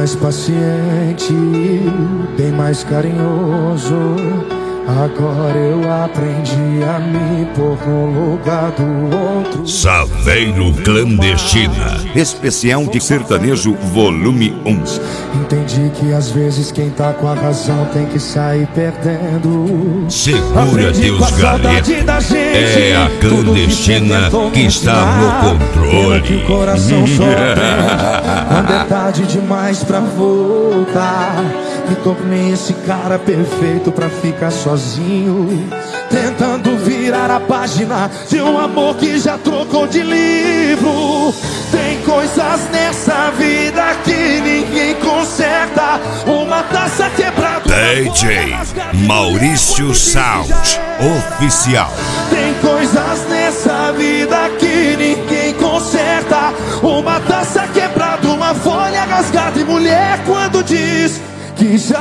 mais paciente, bem mais carinhoso. Agora eu aprendi a me pôr no lugar do outro. Saveiro Clandestina, especial de sertanejo volume 1. Entendi que às vezes quem tá com a razão tem que sair perdendo. Segura Deus, galera. É a clandestina que está no controle. Que o coração só aprende quando é tarde demais pra voltar. Me tornei esse cara perfeito pra ficar sozinho, tentando virar a página de um amor que já trocou de livro. Tem coisas nessa vida que ninguém conserta. Uma taça quebrada, DJ Maurício Sound Oficial. Tem coisas nessa vida que ninguém conserta. Uma taça quebrada, uma folha rasgada, e mulher quando diz que já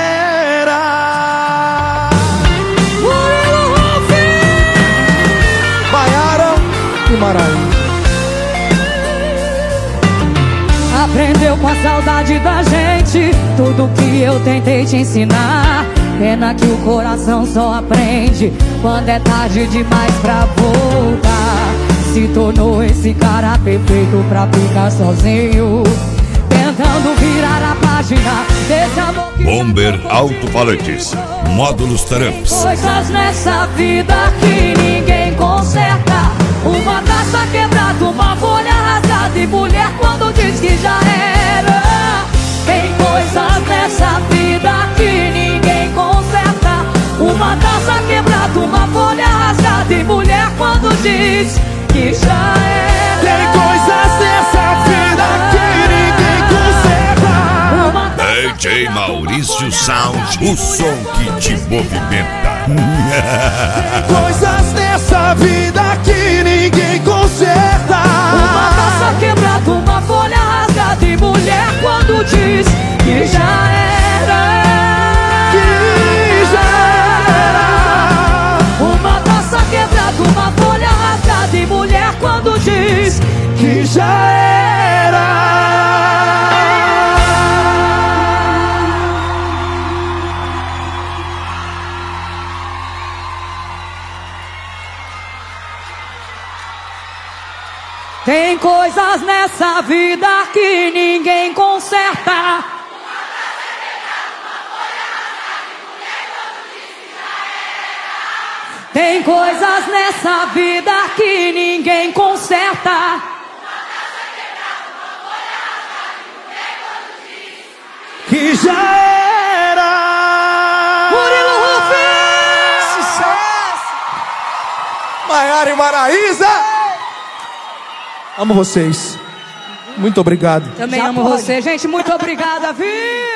era. Maiara e Maraíza. Aprendeu com a saudade da gente tudo que eu tentei te ensinar. Pena que o coração só aprende quando é tarde demais pra voltar. Se tornou esse cara perfeito pra ficar sozinho, tentando virar a página desse amor que Bomber Alto-Falantes, módulos Tramps. Coisas nessa vida que ninguém conserta. Uma taça quebrada, uma folha rasgada, e mulher quando diz que já era. Tem coisas nessa vida que ninguém conserta. Uma taça quebrada, uma folha rasgada, e mulher quando diz que já era. Tem coisas nessa vida que ninguém conserta. DJ Maurício Sound, o som que te movimenta. Tem coisas nessa vida que ninguém conserta. Uma taça quebrada, uma folha rasgada, e mulher quando diz que já era. Que já era. Uma taça quebrada, uma folha rasgada, e mulher quando diz Que já era. tem coisas nessa vida que ninguém conserta. Tem coisas nessa vida que ninguém conserta. Que já era. Murilo Rufus! Sucesso! Maiara e Maraíza. Amo vocês. Muito obrigado. Também amo você, gente. Muito obrigada, viu?